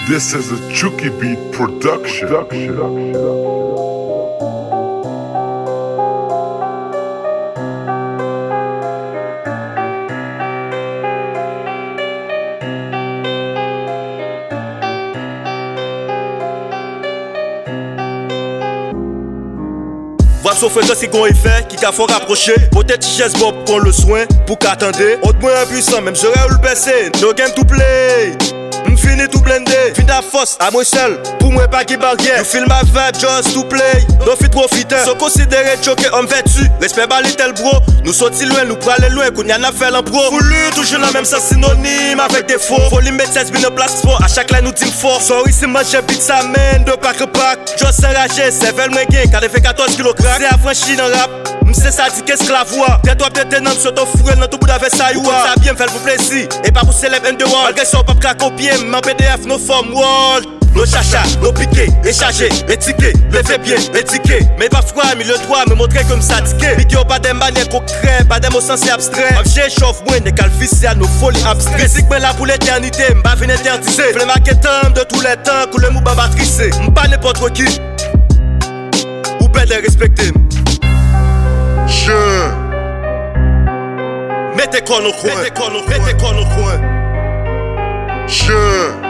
This is a Chucky Beat production. Voir son frère c'est qu'on y fait, qui qu'a fort rapprocher. Peut-être chaise bob prend le soin pour qu'attendez. Autre moins impuissant, même j'aurais eu le baisser. No game to play. M'fini tout blendé, fin la force à moi seul. Pour moi pas qui barrière. You feel my vibe just to play. Don't fit profiter. So considéré choqué homme vêtu. Respect bali tel bro. Nous sortis loin, nous pralé loin. Qu'on y en a fait l'en pro. Voulu toujours la même ça synonyme avec des faux. Faut lui mettre 16 bin place fort. À chaque ligne nous team fort. Sorry si moi j'ai beat sa main de pack pack. Just enragé, c'est vel moins gain. Car fait 14 kg crack. C'est affranchi dans rap. M'sais ça dit qu'est-ce que la voix. T'es-toi peut-être un homme sur ton fourré. Dans tout bout d'avec ça you are. Ça bien fait pour plaisir. Et pas pour célèbre and the world. Malgré ça on peut pas copier. M'en PDF nos formes world. Nos chacha, nos piqués, échargés, étiqués, levé bien, étiqués. Mais pas froid, mais le droit me montrer comme ça tiqué. Vidéo pas des manières concrètes, pas des mots sensés abstraits. Objet chauffe moins, des calfices à nos folies abstraites. Physique mais là pour l'éternité, m'pas venir interdiser. Fais le maquettant de tous les temps, que le mou babatricé. M'pas n'importe qui, ou ben les respecter. Mets tes cornes au coin, mets tes cornes au coin.